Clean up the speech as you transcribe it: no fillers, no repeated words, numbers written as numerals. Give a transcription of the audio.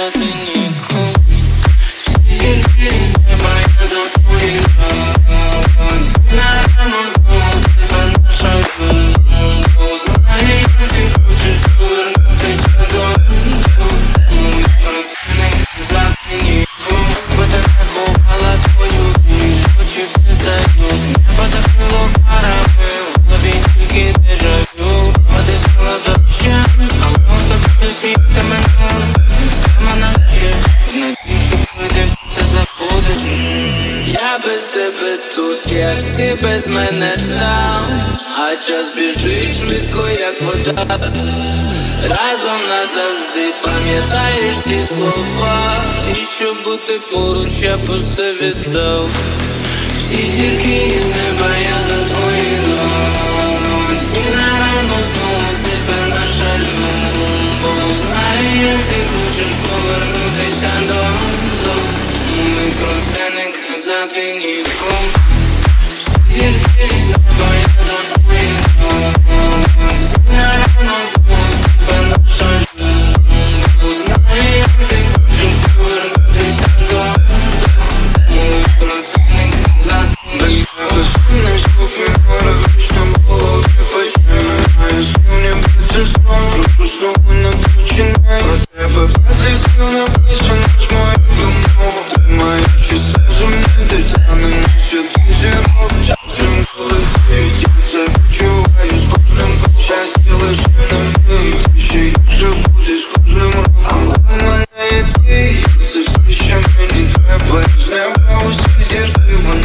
назад и никому. Все зерки из неба я до твоих глаз. На рану снова слепя наша любовь. Знай, ты хочешь повернуться до процентных назад и никому. Будто заховала свою дверь, ночи все сдают. Небо закрыло корабли, в голове тільки дежавю. Воды стало дождя, а просто подожди до мене. Сама ночі, вночі шукати все заходить. Я без тебе тут, як ти без мене там. А час біжить швидко, як вода. Разом назавжди пам'ятаєш ці слова. І щоб бути поруч, я б усе віддав. Всі зірки з неба я до твоїх ног. Сніг на рану знову сліпе наша любов. Знаю, як ти хочеш повернутися додому. Ми процентник назад і нікому. Всі зірки з неба я до твоїх ног. Сніг на рану знову сліпе наша любов. Знаю, як ти хочеш повернутися додому. Ми процентник назад і нікому. Безумный звук минора вечно в голове починаю. Снил мне быть сном, руку снова начинаю. Про тебя позитив написано с моей думой. Ты мои часы же мне дотяны, несет ветерок. Счастлив голодный, я завечуваю с кожным колом. Счастье лишинами, и ты ще живу здесь с кожным роком. У мене ідеї, це все, що мені треба. З неба усі зірки, вони